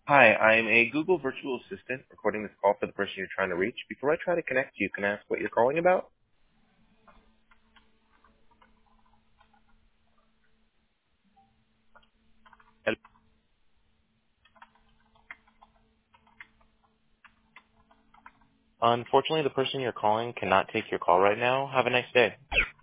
Hi, I'm a Google virtual assistant recording this call for the person you're trying to reach. Before I try to connect you, can I ask what you're calling about? Unfortunately, the person you're calling cannot take your call right now. Have a nice day.